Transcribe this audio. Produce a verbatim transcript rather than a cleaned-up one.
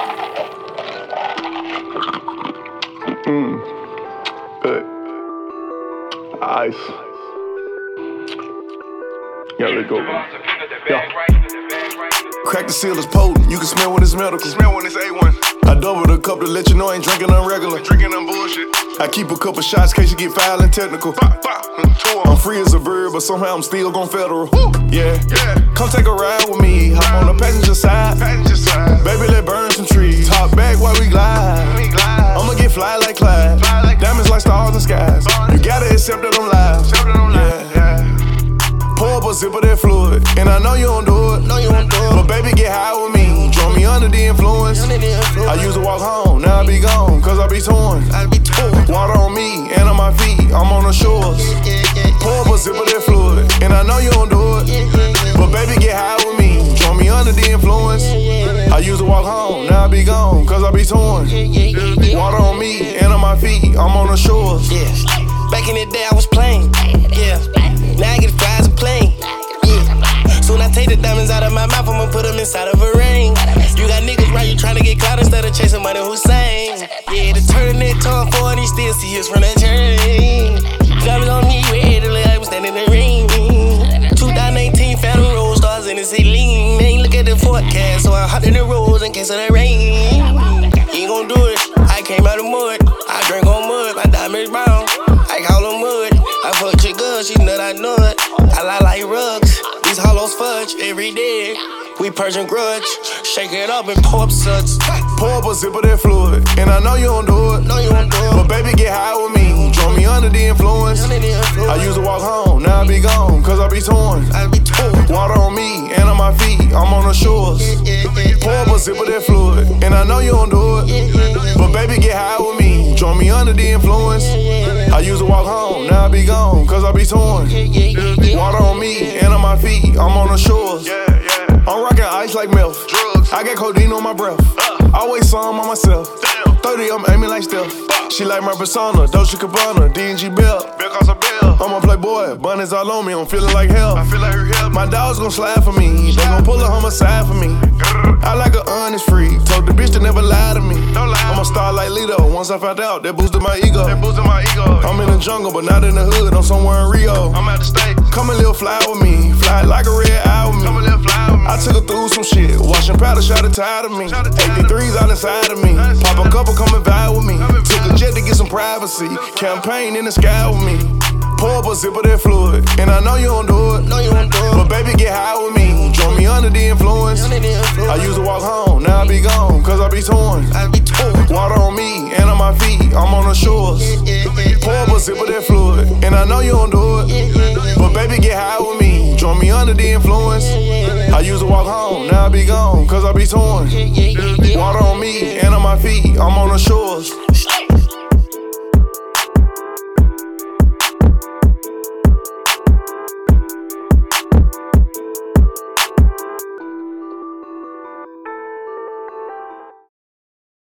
Mmm. Good. Ice. Yeah, let go. Yeah. Crack the seal is potent, you can smell when it's medical. Smell when it's A one. I double the cup to let you know I ain't drinking unregular. Drinking them bullshit. I keep a couple shots in case you get foul and technical. Pop, pop. I'm free as a bird, but somehow I'm still gon' federal. Woo. Yeah, Yeah. come take a ride with me. Hop on the passenger side. Passenger side. Baby, let's burn some trees. Top back while we glide. We glide. I'ma get fly like Clyde. Fly like Diamonds like stars and skies. Stars. You gotta accept that I'm live. Tell them Yeah. lie. Yeah. Pour up a sip of that fluid, and I know you don't do it. No, you won't do it. But baby, get high with me. Draw me under the influence. Under the influence. I used to walk home, now I be gone, cause I be torn. I be torn. Water on me and on my feet, I'm on the shores. Yeah, yeah, Pour up a sip of that fluid, and I know you don't do it. yeah, yeah, But baby, get high with me. Draw me under the influence. I used to walk home, now I be gone, cause I be torn. yeah, yeah, yeah, yeah. Water on me and on my feet, I'm on the shores. Yeah. Back in the day, I was playing. Yeah. Now I get to fly as a plane. Yeah. Soon I take the diamonds out of my mouth, I'ma put them inside of a ring. You got niggas right, you tryna get clout instead of chasing money Hussein. Yeah, the turtleneck torn for and he still see us from that chain. Diamonds on me, red, look like I'm standing in the ring. twenty eighteen, found the road stars in the ceiling. They ain't look at the forecast, so I hopped in the roads in case of the rain. You ain't gon' do it, I came out of mud. I drink on mud, my diamonds brown. I call them mud. I fuck chick good, she nut, I nut. I lie like rugs. These hollows fudge every day. We Persian grudge. Shake it up and pour up suds. Pour up a sip of that fluid, and I know you don't do it. No, you won't do it. But baby, get high with me. Draw me under the influence. Under the influence. I used to walk home, now I be gone, cause I be torn. I be torn. Water on me and on my feet, I'm on the shores. Yeah, yeah, Pour up a sip of that fluid, and I know you don't do it. yeah, yeah, But baby, get high with me. Draw me under the influence. I used to walk home, now I be gone, cause I be torn. yeah, yeah, yeah, yeah. Water on me and on my feet, I'm on the shores. Yeah, yeah. I'm rocking ice like milk. Drugs. I got codeine on my breath. Uh. Always some on myself. Damn. thirty, I'm aiming like Steph. She like my persona, Dolce Gabbana, D and G belt. Bill costs a bill. I'm a playboy, bunnies all on me, I'm feeling like hell. I feel like her help. My dogs gon' slide for me, they gon' pull a homicide for me. I like a honest freak, told the bitch to never lie to me. Don't lie. I'm a star like Lito, once I found out, that boosted my ego. That boosting my ego. I'm in the jungle, but not in the hood, I'm somewhere in Rio. I'm out the state. Come and live fly with me, fly like a red eye with me. Come and live fly with me. I took her through some shit, washing powder, shot it tired of me. Shot it tired of me. eighty-threes out inside of me, pop a couple, come and vibe with me. Took a jet to get some privacy, campaign in the sky with me. Pour up a sip of that fluid, and I know you don't do it. No, you won't do it. But baby, get high with me, draw me under the influence. Under the influence. I used to walk home, now I be gone, cause I be torn. I be torn. Water on me and on my feet, I'm on the shores. Yeah, yeah, yeah. Pour up a sip of that fluid, and I know you don't do it. Yeah, yeah, yeah. But baby, get high with me, draw me under the influence. I used to walk home, now I be gone, cause I be torn. Yeah, yeah, yeah, yeah. Water on me and on my feet, I'm on the shores.